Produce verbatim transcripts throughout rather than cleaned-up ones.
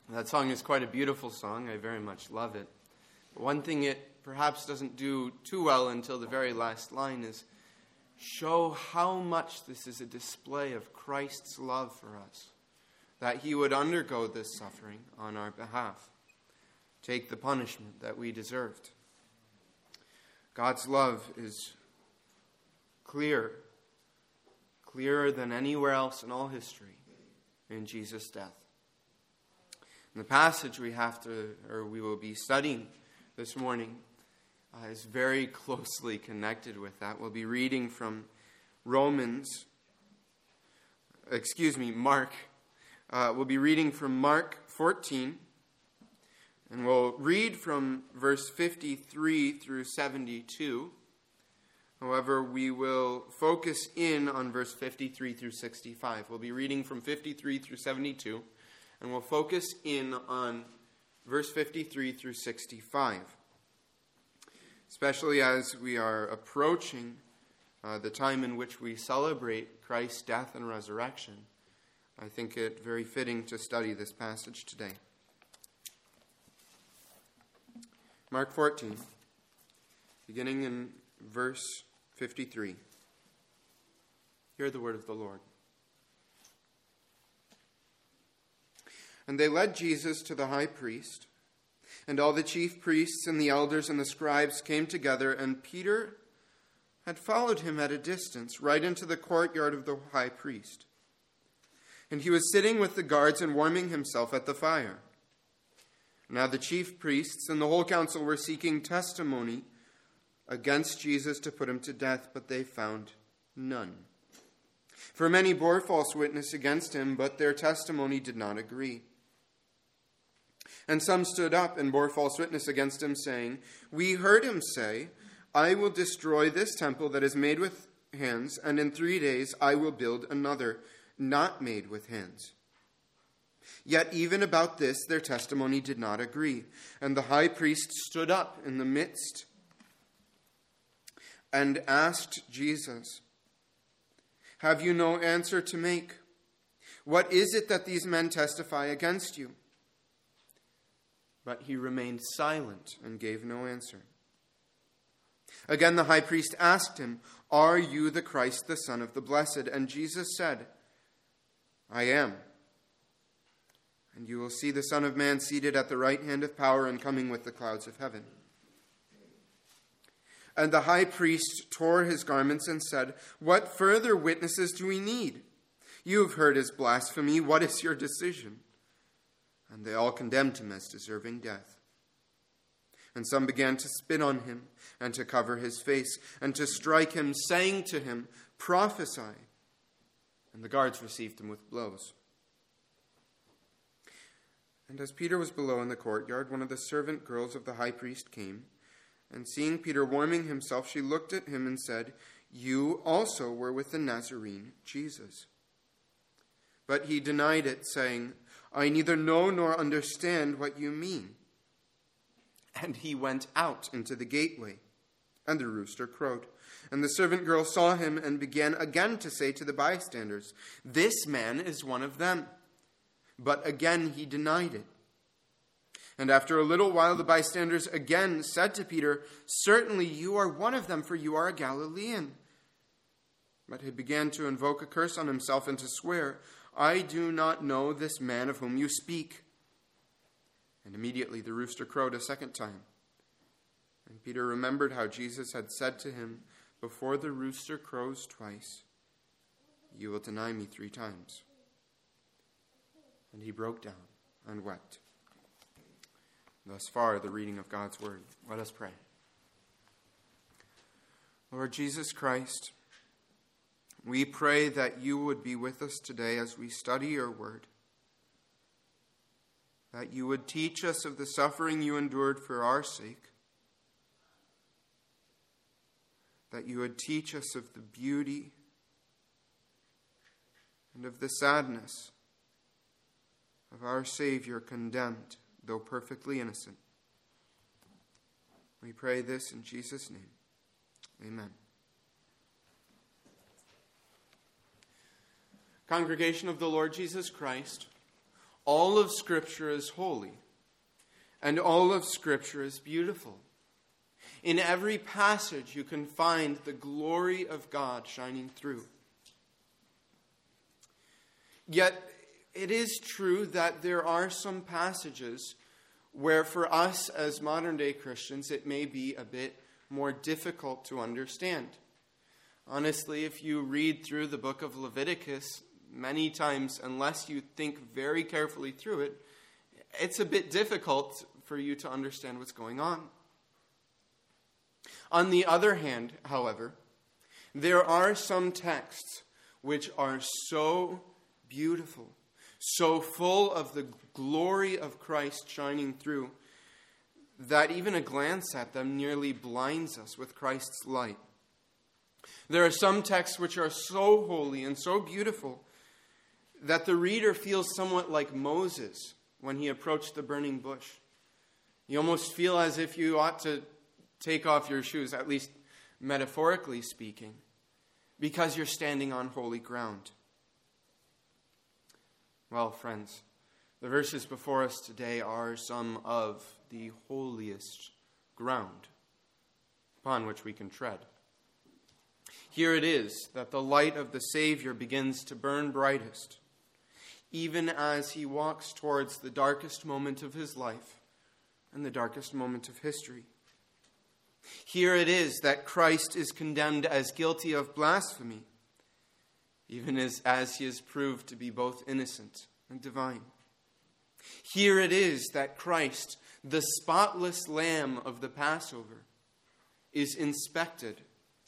That song is quite a beautiful song. I very much love it. But one thing it perhaps doesn't do too well until the very last line is show how much this is a display of Christ's love for us, that he would undergo this suffering on our behalf, take the punishment that we deserved. God's love is clear, clearer than anywhere else in all history in Jesus' death. And the passage we have to, or we will be studying this morning uh, is very closely connected with that. We'll be reading from Romans, excuse me, Mark. Uh, we'll be reading from Mark fourteen, and we'll read from verse fifty-three through seventy-two. However, we will focus in on verse fifty-three through sixty-five. We'll be reading from fifty-three through seventy-two, and we'll focus in on verse fifty-three through sixty-five, especially as we are approaching uh, the time in which we celebrate Christ's death and resurrection. I think it very fitting to study this passage today. Mark fourteen, beginning in verse fifty-three. Hear the word of the Lord. And they led Jesus to the high priest, and all the chief priests and the elders and the scribes came together, and Peter had followed him at a distance, right into the courtyard of the high priest. And he was sitting with the guards and warming himself at the fire. Now the chief priests and the whole council were seeking testimony against Jesus to put him to death, but they found none. For many bore false witness against him, but their testimony did not agree. And some stood up and bore false witness against him, saying, "We heard him say, 'I will destroy this temple that is made with hands, and in three days I will build another, not made with hands.' Yet even about this their testimony did not agree. And the high priest stood up in the midst and asked Jesus, 'Have you no answer to make? What is it that these men testify against you?' But he remained silent and gave no answer. Again the high priest asked him, 'Are you the Christ, the Son of the Blessed?' And Jesus said, 'I am. And you will see the Son of Man seated at the right hand of power and coming with the clouds of heaven.' And the high priest tore his garments and said, 'What further witnesses do we need? You have heard his blasphemy. What is your decision?' And they all condemned him as deserving death. And some began to spit on him and to cover his face and to strike him, saying to him, 'Prophesy.' And the guards received him with blows. And as Peter was below in the courtyard, one of the servant girls of the high priest came, and seeing Peter warming himself, she looked at him and said, 'You also were with the Nazarene, Jesus.' But he denied it, saying, 'I neither know nor understand what you mean.' And he went out into the gateway, and the rooster crowed. And the servant girl saw him and began again to say to the bystanders, 'This man is one of them.' But again he denied it. And after a little while the bystanders again said to Peter, 'Certainly you are one of them, for you are a Galilean.' But he began to invoke a curse on himself and to swear, 'I do not know this man of whom you speak.' And immediately the rooster crowed a second time. And Peter remembered how Jesus had said to him, 'Before the rooster crows twice, you will deny me three times.' And he broke down and wept." Thus far, the reading of God's word. Let us pray. Lord Jesus Christ, we pray that you would be with us today as we study your word, that you would teach us of the suffering you endured for our sake, that you would teach us of the beauty and of the sadness of our Savior condemned, though perfectly innocent. We pray this in Jesus' name. Amen. Congregation of the Lord Jesus Christ, all of Scripture is holy, and all of Scripture is beautiful. In every passage, you can find the glory of God shining through. Yet, it is true that there are some passages where for us as modern-day Christians, it may be a bit more difficult to understand. Honestly, if you read through the book of Leviticus, many times, unless you think very carefully through it, it's a bit difficult for you to understand what's going on. On the other hand, however, there are some texts which are so beautiful, so full of the glory of Christ shining through, that even a glance at them nearly blinds us with Christ's light. There are some texts which are so holy and so beautiful that the reader feels somewhat like Moses when he approached the burning bush. You almost feel as if you ought to take off your shoes, at least metaphorically speaking, because you're standing on holy ground. Well, friends, the verses before us today are some of the holiest ground upon which we can tread. Here it is that the light of the Savior begins to burn brightest, even as he walks towards the darkest moment of his life and the darkest moment of history. Here it is that Christ is condemned as guilty of blasphemy, even as, as he is proved to be both innocent and divine. Here it is that Christ, the spotless Lamb of the Passover, is inspected.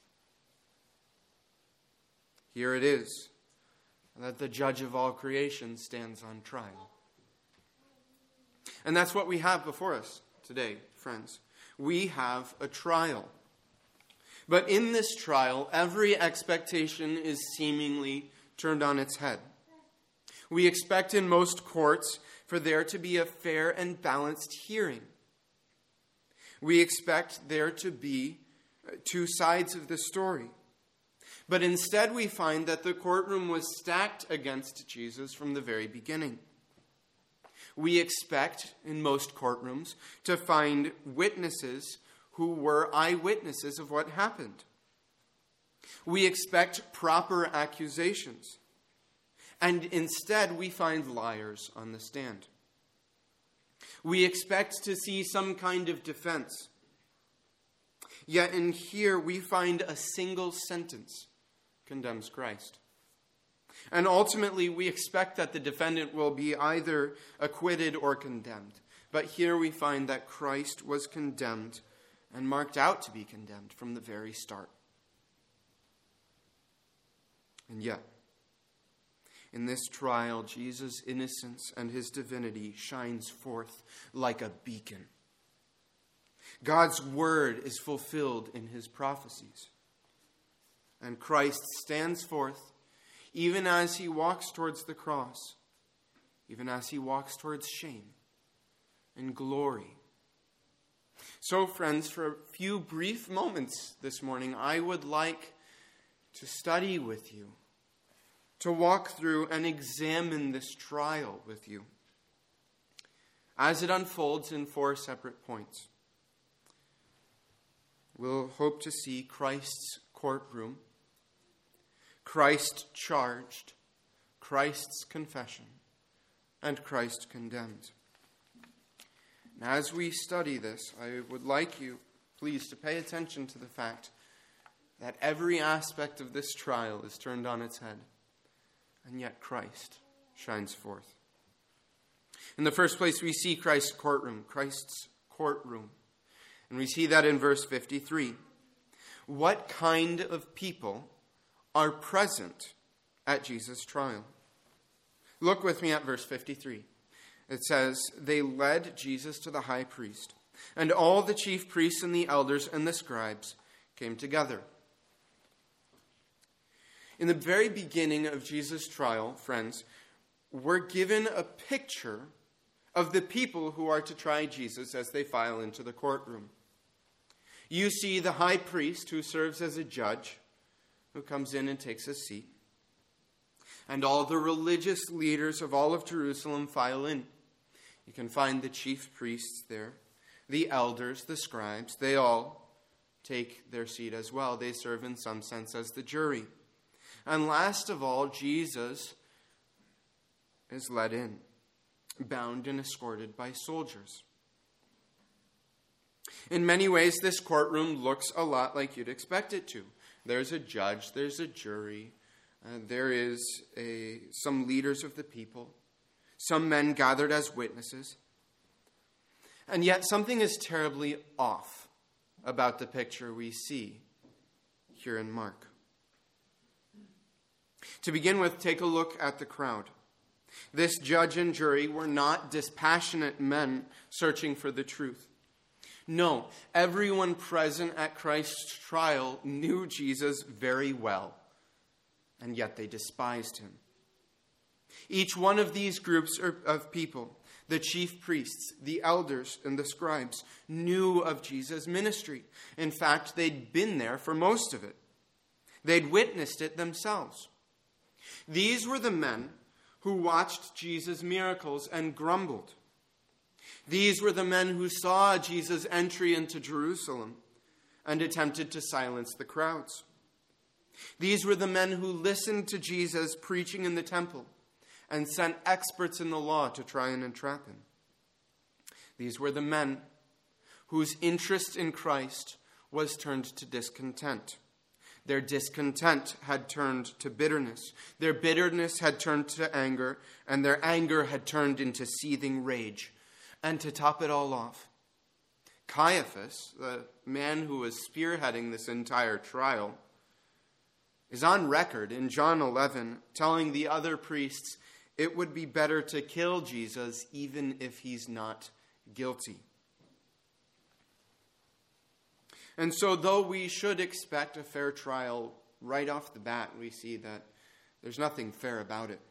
Here it is that the judge of all creation stands on trial. And that's what we have before us today, friends. We have a trial. But in this trial, every expectation is seemingly turned on its head. We expect in most courts for there to be a fair and balanced hearing. We expect there to be two sides of the story. But instead we find that the courtroom was stacked against Jesus from the very beginning. We expect, in most courtrooms, to find witnesses who were eyewitnesses of what happened. We expect proper accusations. And instead, we find liars on the stand. We expect to see some kind of defense. Yet in here, we find a single sentence condemns Christ. And ultimately, we expect that the defendant will be either acquitted or condemned. But here we find that Christ was condemned and marked out to be condemned from the very start. And yet, in this trial, Jesus' innocence and his divinity shines forth like a beacon. God's word is fulfilled in his prophecies. And Christ stands forth even as he walks towards the cross, even as he walks towards shame and glory. So, friends, for a few brief moments this morning, I would like to study with you, to walk through and examine this trial with you as it unfolds in four separate points. We'll hope to see Christ's courtroom, Christ charged, Christ's confession, and Christ condemned. And as we study this, I would like you, please, to pay attention to the fact that every aspect of this trial is turned on its head, and yet Christ shines forth. In the first place, we see Christ's courtroom, Christ's courtroom. And we see that in verse fifty-three. What kind of people are present at Jesus' trial? Look with me at verse fifty-three. It says, they led Jesus to the high priest, and all the chief priests and the elders and the scribes came together. In the very beginning of Jesus' trial, friends, we're given a picture of the people who are to try Jesus as they file into the courtroom. You see the high priest who serves as a judge, who comes in and takes a seat. And all the religious leaders of all of Jerusalem file in. You can find the chief priests there, the elders, the scribes. They all take their seat as well. They serve in some sense as the jury. And last of all, Jesus is led in, bound and escorted by soldiers. In many ways, this courtroom looks a lot like you'd expect it to. There's a judge, there's a jury, uh, there is a, some leaders of the people, some men gathered as witnesses. And yet something is terribly off about the picture we see here in Mark. To begin with, take a look at the crowd. This judge and jury were not dispassionate men searching for the truth. No, everyone present at Christ's trial knew Jesus very well, and yet they despised him. Each one of these groups of people, the chief priests, the elders, and the scribes, knew of Jesus' ministry. In fact, they'd been there for most of it. They'd witnessed it themselves. These were the men who watched Jesus' miracles and grumbled. These were the men who saw Jesus' entry into Jerusalem and attempted to silence the crowds. These were the men who listened to Jesus preaching in the temple and sent experts in the law to try and entrap him. These were the men whose interest in Christ was turned to discontent. Their discontent had turned to bitterness. Their bitterness had turned to anger, and their anger had turned into seething rage. And to top it all off, Caiaphas, the man who was spearheading this entire trial, is on record in John eleven telling the other priests it would be better to kill Jesus even if he's not guilty. And so though we should expect a fair trial right off the bat, we see that there's nothing fair about it.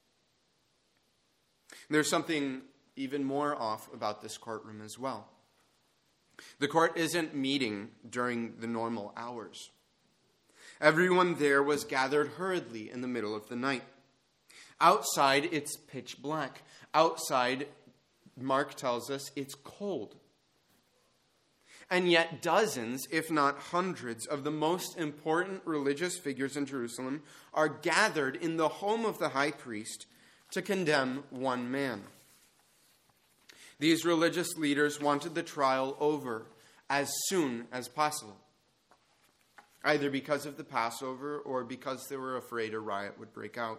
There's something even more off about this courtroom as well. The court isn't meeting during the normal hours. Everyone there was gathered hurriedly in the middle of the night. Outside, it's pitch black. Outside, Mark tells us, it's cold. And yet dozens, if not hundreds, of the most important religious figures in Jerusalem are gathered in the home of the high priest to condemn one man. These religious leaders wanted the trial over as soon as possible, either because of the Passover or because they were afraid a riot would break out.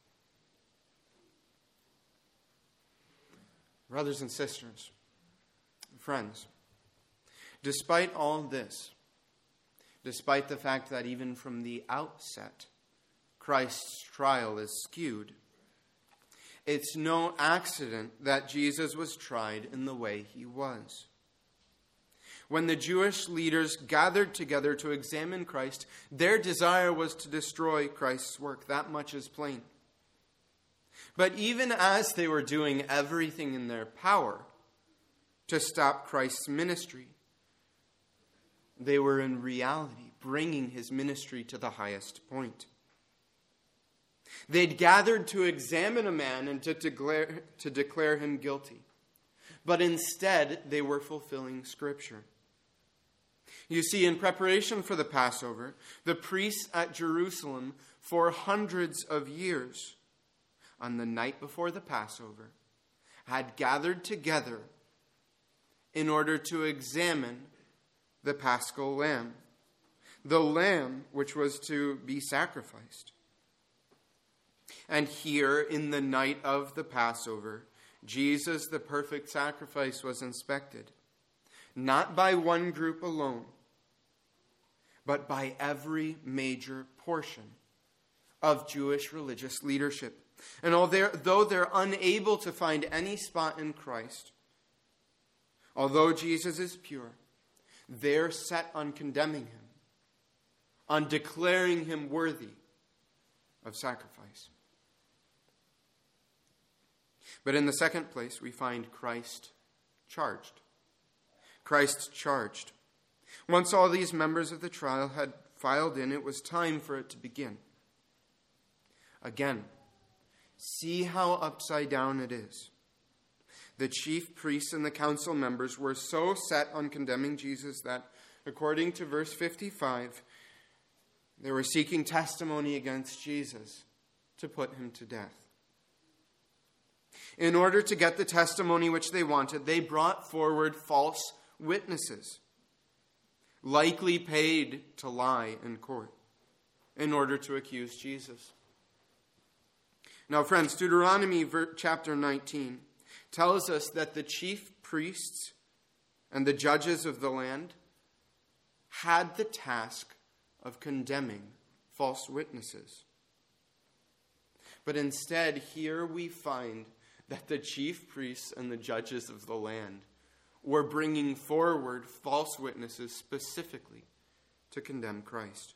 Brothers and sisters, friends, despite all this, despite the fact that even from the outset, Christ's trial is skewed, it's no accident that Jesus was tried in the way he was. When the Jewish leaders gathered together to examine Christ, their desire was to destroy Christ's work. That much is plain. But even as they were doing everything in their power to stop Christ's ministry, they were in reality bringing his ministry to the highest point. They'd gathered to examine a man and to declare, to declare him guilty. But instead, they were fulfilling Scripture. You see, in preparation for the Passover, the priests at Jerusalem for hundreds of years, on the night before the Passover, had gathered together in order to examine the Paschal lamb, the lamb which was to be sacrificed. And here, in the night of the Passover, Jesus, the perfect sacrifice, was inspected, not by one group alone, but by every major portion of Jewish religious leadership. And although they're unable to find any spot in Christ, although Jesus is pure, they're set on condemning him, on declaring him worthy of sacrifice. But in the second place, we find Christ charged. Christ charged. Once all these members of the trial had filed in, it was time for it to begin. Again, See how upside down it is. The chief priests and the council members were so set on condemning Jesus that, according to verse fifty-five, they were seeking testimony against Jesus to put him to death. In order to get the testimony which they wanted, they brought forward false witnesses, likely paid to lie in court, in order to accuse Jesus. Now, friends, Deuteronomy chapter nineteen tells us that the chief priests and the judges of the land had the task of condemning false witnesses. But instead, here we find that the chief priests and the judges of the land were bringing forward false witnesses specifically to condemn Christ.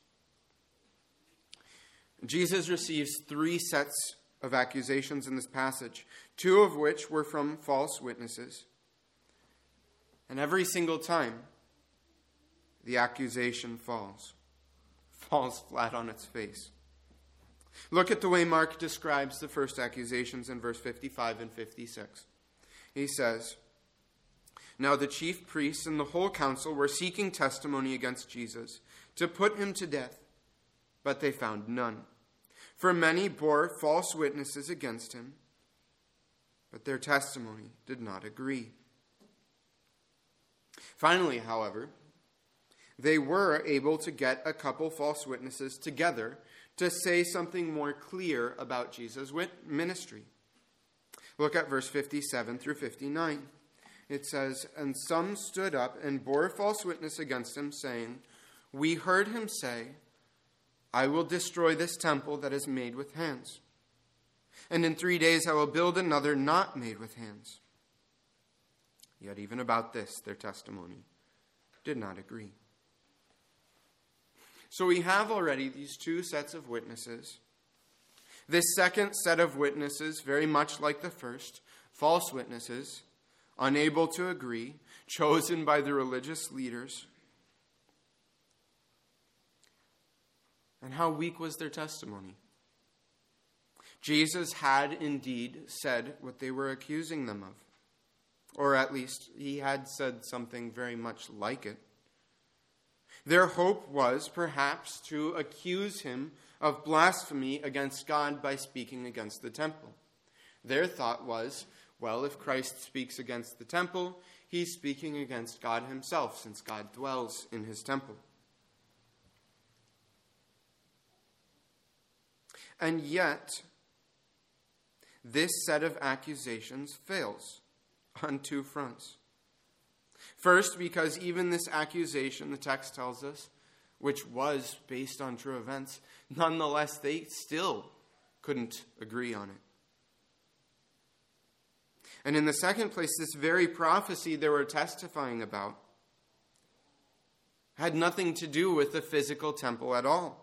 Jesus receives three sets of accusations in this passage, two of which were from false witnesses. And every single time, the accusation falls, falls flat on its face. Look at the way Mark describes the first accusations in verse fifty-five and fifty-six. He says, "Now the chief priests and the whole council were seeking testimony against Jesus to put him to death, but they found none. For many bore false witnesses against him, but their testimony did not agree." Finally, however, they were able to get a couple false witnesses together to say something more clear about Jesus' ministry. Look at verse fifty-seven through fifty-nine. It says, "And some stood up and bore false witness against him, saying, 'We heard him say, I will destroy this temple that is made with hands, and in three days I will build another not made with hands.' Yet even about this, their testimony did not agree." So we have already these two sets of witnesses. This second set of witnesses, very much like the first, false witnesses, unable to agree, chosen by the religious leaders. And how weak was their testimony? Jesus had indeed said what they were accusing them of. Or at least he had said something very much like it. Their hope was perhaps to accuse him of blasphemy against God by speaking against the temple. Their thought was, well, if Christ speaks against the temple, he's speaking against God himself, since God dwells in his temple. And yet, this set of accusations fails on two fronts. First, because even this accusation, the text tells us, which was based on true events, nonetheless, they still couldn't agree on it. And in the second place, this very prophecy they were testifying about had nothing to do with the physical temple at all.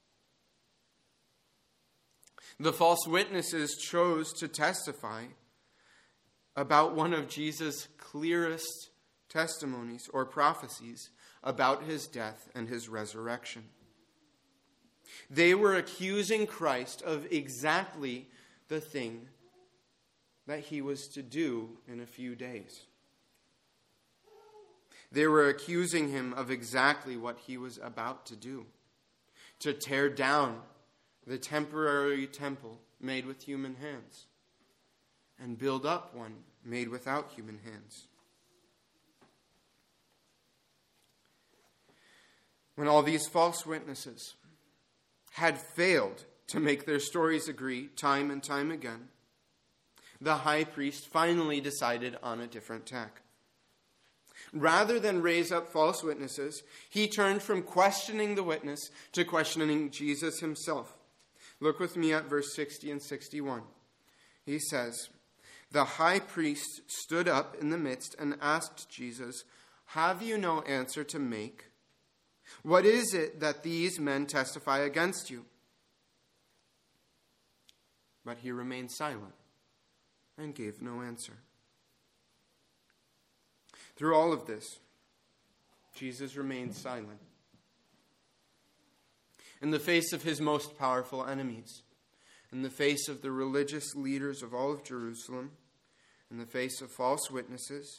The false witnesses chose to testify about one of Jesus' clearest testimonies or prophecies about his death and his resurrection. They were accusing Christ of exactly the thing that he was to do in a few days. They were accusing him of exactly what he was about to do, to tear down the temporary temple made with human hands and build up one made without human hands. When all these false witnesses had failed to make their stories agree time and time again, the high priest finally decided on a different tack. Rather than raise up false witnesses, he turned from questioning the witness to questioning Jesus himself. Look with me at verse sixty and sixty-one. He says, "The high priest stood up in the midst and asked Jesus, 'Have you no answer to make? What is it that these men testify against you?' But he remained silent and gave no answer." Through all of this, Jesus remained silent. In the face of his most powerful enemies, in the face of the religious leaders of all of Jerusalem, in the face of false witnesses,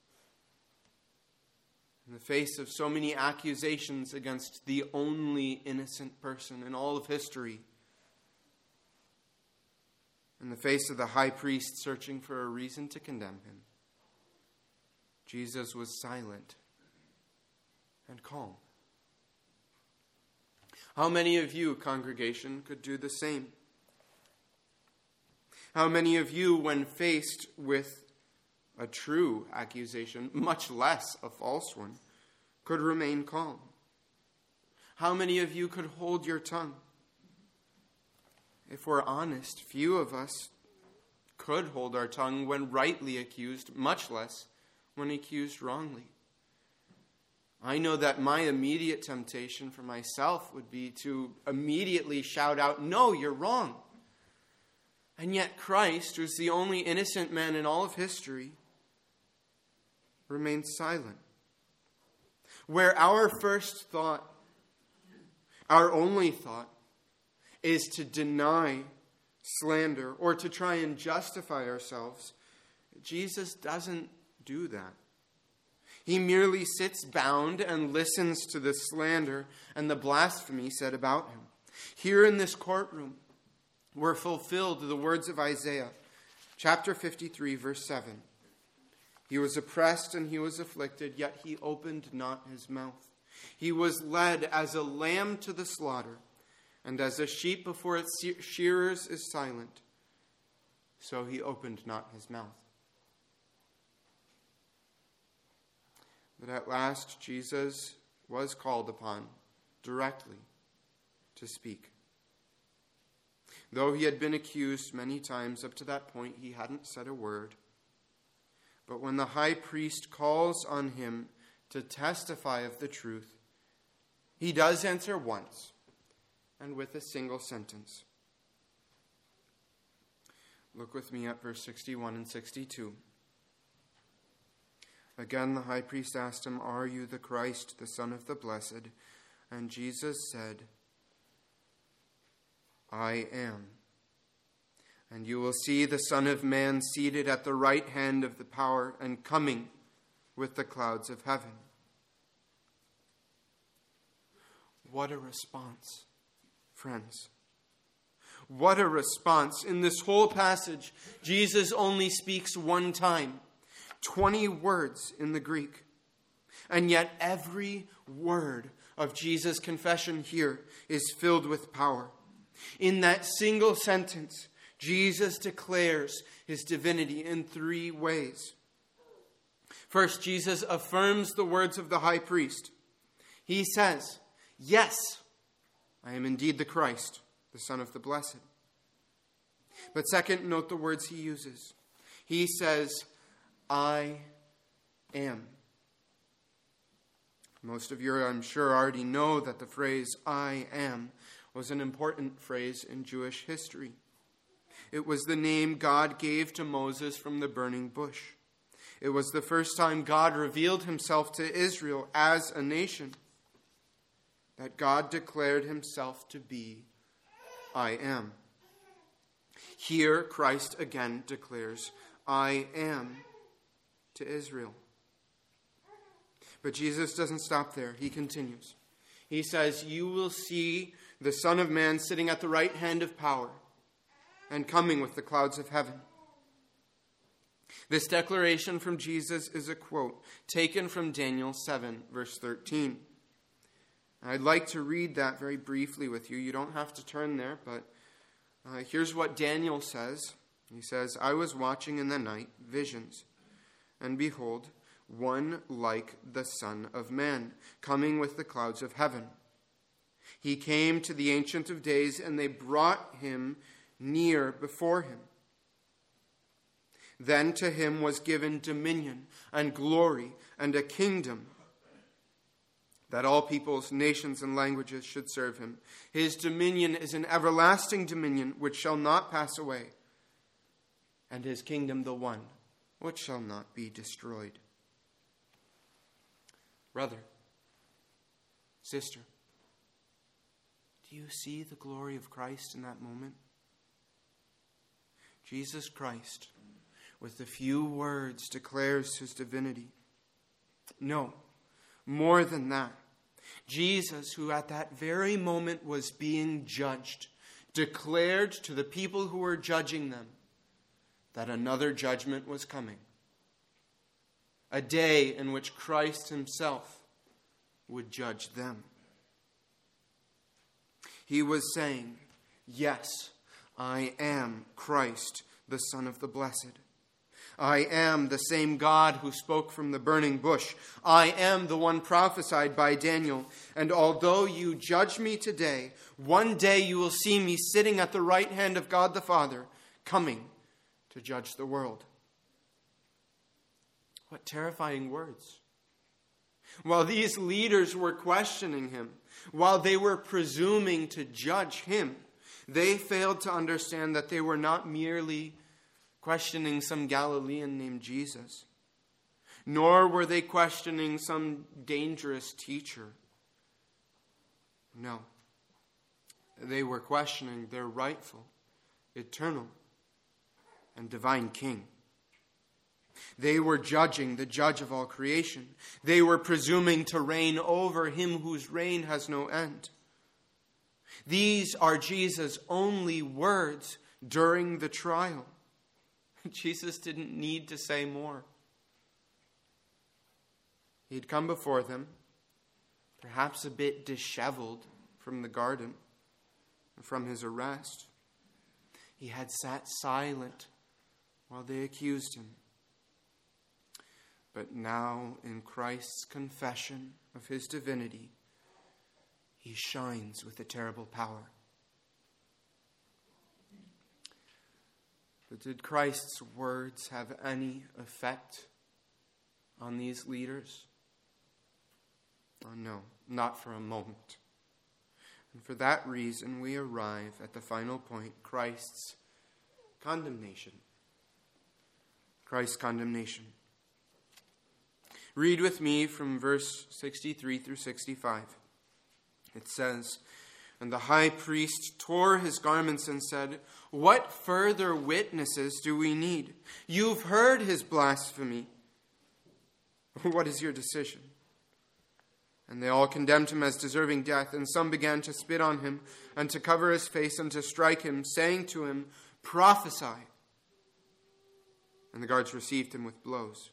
in the face of so many accusations against the only innocent person in all of history, in the face of the high priest searching for a reason to condemn him, Jesus was silent and calm. How many of you, congregation, could do the same? How many of you, when faced with a true accusation, much less a false one, could remain calm? How many of you could hold your tongue? If we're honest, few of us could hold our tongue when rightly accused, much less when accused wrongly. I know that my immediate temptation for myself would be to immediately shout out, "No, you're wrong." And yet Christ, who's the only innocent man in all of history, remains silent. Where our first thought, our only thought, is to deny slander or to try and justify ourselves, Jesus doesn't do that. He merely sits bound and listens to the slander and the blasphemy said about him. Here in this courtroom were fulfilled the words of Isaiah, chapter fifty-three, verse seven. He was oppressed and he was afflicted, yet he opened not his mouth. He was led as a lamb to the slaughter, and as a sheep before its shearers is silent, so he opened not his mouth. But at last Jesus was called upon directly to speak. Though he had been accused many times, up to that point he hadn't said a word. But when the high priest calls on him to testify of the truth, he does answer once, and with a single sentence. Look with me at verse sixty-one and sixty-two. Again the high priest asked him, "Are you the Christ, the Son of the Blessed?" And Jesus said, "I am. And you will see the Son of Man seated at the right hand of the power and coming with the clouds of heaven." What a response, friends. What a response. In this whole passage, Jesus only speaks one time. twenty words in the Greek. And yet every word of Jesus' confession here is filled with power. In that single sentence, Jesus declares his divinity in three ways. First, Jesus affirms the words of the high priest. He says, "Yes, I am indeed the Christ, the Son of the Blessed." But second, note the words he uses. He says, "I am." Most of you, I'm sure, already know that the phrase "I am" was an important phrase in Jewish history. It was the name God gave to Moses from the burning bush. It was the first time God revealed himself to Israel as a nation, that God declared himself to be "I am." Here, Christ again declares, "I am," to Israel. But Jesus doesn't stop there. He continues. He says, "You will see the Son of Man sitting at the right hand of power and coming with the clouds of heaven." This declaration from Jesus is a quote taken from Daniel seven, verse thirteen. I'd like to read that very briefly with you. You don't have to turn there, but uh, here's what Daniel says. He says, "I was watching in the night visions, and behold, one like the Son of Man, coming with the clouds of heaven. He came to the Ancient of Days, and they brought him near before him. Then to him was given dominion and glory and a kingdom, that all peoples, nations, and languages should serve him. His dominion is an everlasting dominion which shall not pass away, and his kingdom the one which shall not be destroyed." Brother, sister, do you see the glory of Christ in that moment? Jesus Christ, with a few words, declares his divinity. No, more than that. Jesus, who at that very moment was being judged, declared to the people who were judging them that another judgment was coming. A day in which Christ himself would judge them. He was saying, yes, I am Christ, the Son of the Blessed. I am the same God who spoke from the burning bush. I am the one prophesied by Daniel. And although you judge me today, one day you will see me sitting at the right hand of God the Father, coming to judge the world. What terrifying words. While these leaders were questioning him, while they were presuming to judge him, they failed to understand that they were not merely questioning some Galilean named Jesus, nor were they questioning some dangerous teacher. No, they were questioning their rightful, eternal, and divine King. They were judging the judge of all creation. They were presuming to reign over him whose reign has no end. These are Jesus' only words during the trial. Jesus didn't need to say more. He'd come before them, perhaps a bit disheveled from the garden, from his arrest. He had sat silent while they accused him. But now, in Christ's confession of his divinity, he shines with a terrible power. But did Christ's words have any effect on these leaders? Oh, no, not for a moment. And for that reason, we arrive at the final point, Christ's condemnation. Christ's condemnation. Read with me from verse sixty-three through sixty-five. It says, "And the high priest tore his garments and said, 'What further witnesses do we need? You've heard his blasphemy. What is your decision?' And they all condemned him as deserving death, and some began to spit on him and to cover his face and to strike him, saying to him, 'Prophesy.' And the guards received him with blows."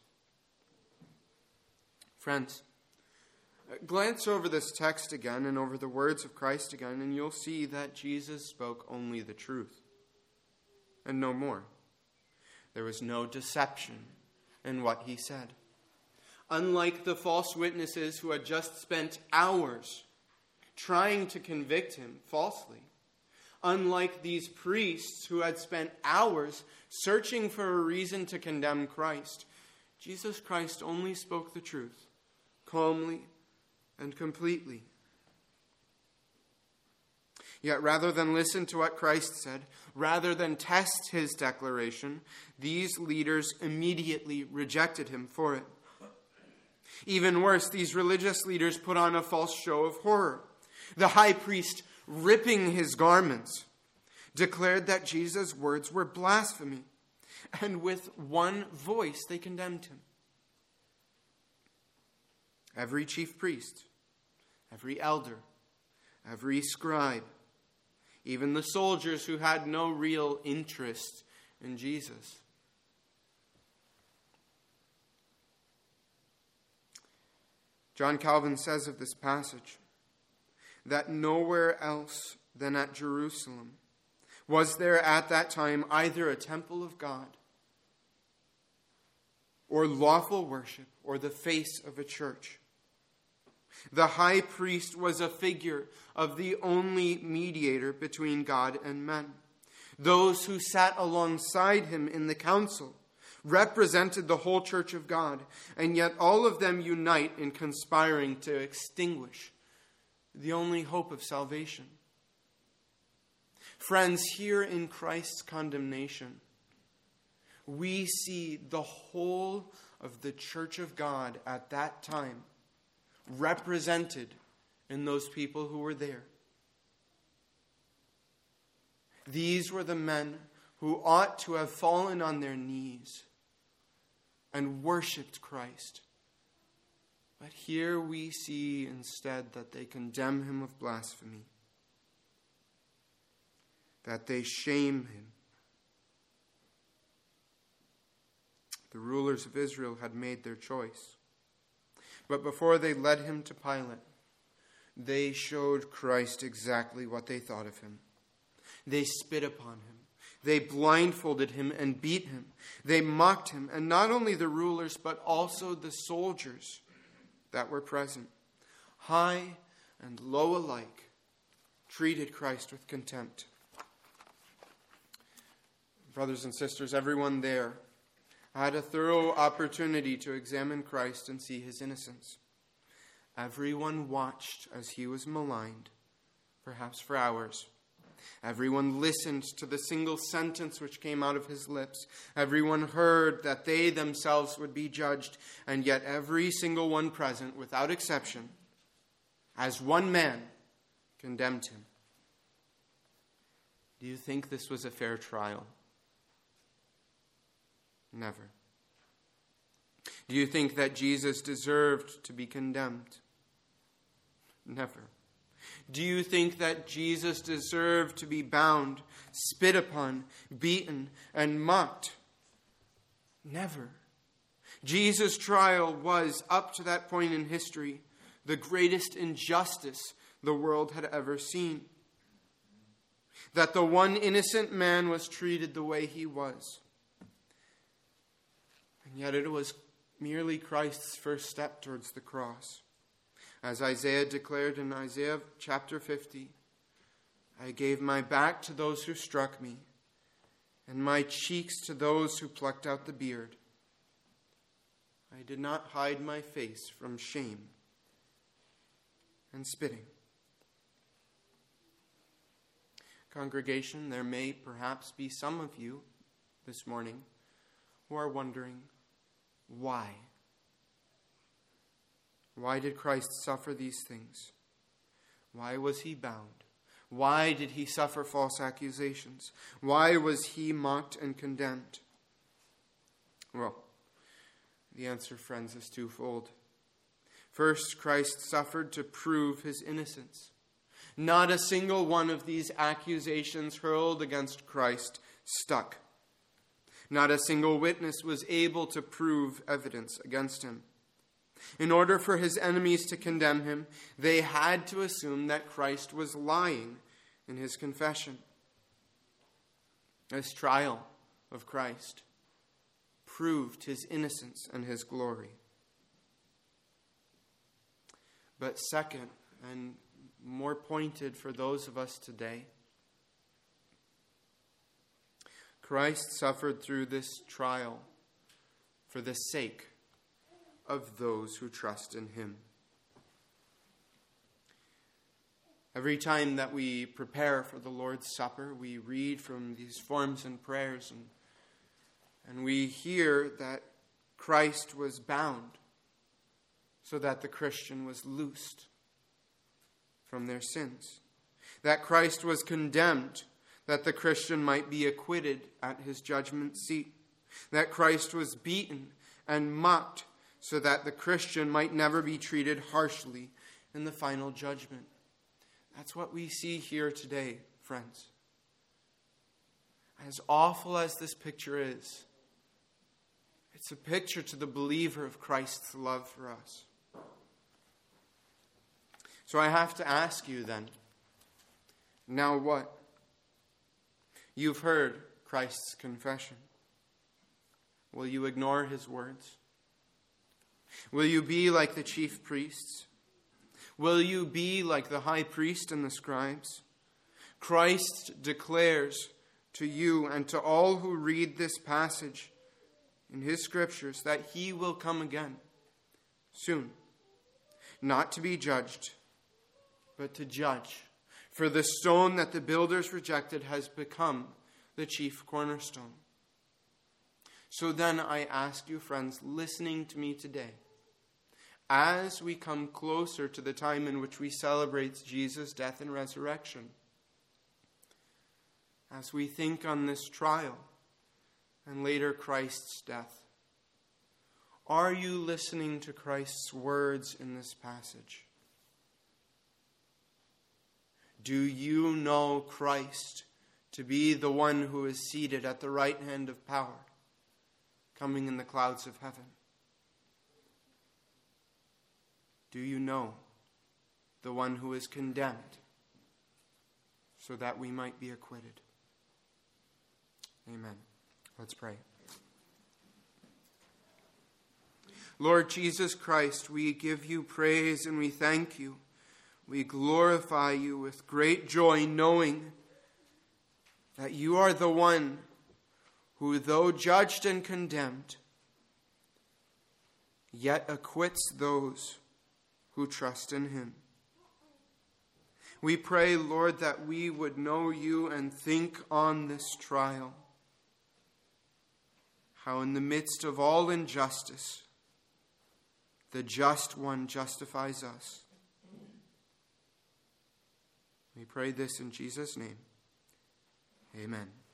Friends, glance over this text again and over the words of Christ again, and you'll see that Jesus spoke only the truth and no more. There was no deception in what he said. Unlike the false witnesses who had just spent hours trying to convict him falsely, unlike these priests who had spent hours searching for a reason to condemn Christ, Jesus Christ only spoke the truth, calmly and completely. Yet rather than listen to what Christ said, rather than test his declaration, these leaders immediately rejected him for it. Even worse, these religious leaders put on a false show of horror. The high priest, ripping his garments, declared that Jesus' words were blasphemy, and with one voice they condemned him. Every chief priest, every elder, every scribe, even the soldiers who had no real interest in Jesus. John Calvin says of this passage that nowhere else than at Jerusalem was there at that time either a temple of God or lawful worship or the face of a church. The high priest was a figure of the only mediator between God and men. Those who sat alongside him in the council represented the whole church of God, and yet all of them unite in conspiring to extinguish the only hope of salvation. Friends, here in Christ's condemnation, we see the whole of the church of God at that time represented in those people who were there. These were the men who ought to have fallen on their knees and worshipped Christ. But here we see instead that they condemn him of blasphemy, that they shame him. The rulers of Israel had made their choice. But before they led him to Pilate, they showed Christ exactly what they thought of him. They spit upon him. They blindfolded him and beat him. They mocked him, and not only the rulers, but also the soldiers that were present, high and low alike, treated Christ with contempt. Brothers and sisters, everyone there had a thorough opportunity to examine Christ and see his innocence. Everyone watched as he was maligned, perhaps for hours. Everyone listened to the single sentence which came out of his lips. Everyone heard that they themselves would be judged, and yet every single one present, without exception, as one man, condemned him. Do you think this was a fair trial? Never. Do you think that Jesus deserved to be condemned? Never. Do you think that Jesus deserved to be bound, spit upon, beaten, and mocked? Never. Jesus' trial was, up to that point in history, the greatest injustice the world had ever seen. That the one innocent man was treated the way he was. And yet it was merely Christ's first step towards the cross. As Isaiah declared in Isaiah chapter fifty, I gave my back to those who struck me, and my cheeks to those who plucked out the beard. I did not hide my face from shame and spitting. Congregation, there may perhaps be some of you this morning who are wondering, why? Why did Christ suffer these things? Why was he bound? Why did he suffer false accusations? Why was he mocked and condemned? Well, the answer, friends, is twofold. First, Christ suffered to prove his innocence. Not a single one of these accusations hurled against Christ stuck. Not a single witness was able to prove evidence against him. In order for his enemies to condemn him, they had to assume that Christ was lying in his confession. This trial of Christ proved his innocence and his glory. But second, and more pointed for those of us today, Christ suffered through this trial for the sake of those who trust in him. Every time that we prepare for the Lord's Supper, we read from these forms and prayers, and, and we hear that Christ was bound so that the Christian was loosed from their sins. That Christ was condemned that the Christian might be acquitted at his judgment seat. That Christ was beaten and mocked so that the Christian might never be treated harshly in the final judgment. That's what we see here today, friends. As awful as this picture is, it's a picture to the believer of Christ's love for us. So I have to ask you then, now what? You've heard Christ's confession. Will you ignore his words? Will you be like the chief priests? Will you be like the high priest and the scribes? Christ declares to you and to all who read this passage in his scriptures that he will come again soon, not to be judged, but to judge. For the stone that the builders rejected has become the chief cornerstone. So then I ask you, friends, listening to me today, as we come closer to the time in which we celebrate Jesus' death and resurrection, as we think on this trial and later Christ's death? Are you listening to Christ's words in this passage? Do you know Christ to be the one who is seated at the right hand of power, coming in the clouds of heaven? Do you know the one who is condemned so that we might be acquitted? Amen. Let's pray. Lord Jesus Christ, we give you praise and we thank you. We glorify you with great joy, knowing that you are the one who, though judged and condemned, yet acquits those who trust in him. We pray, Lord, that we would know you and think on this trial, how in the midst of all injustice, the just one justifies us. We pray this in Jesus' name. Amen.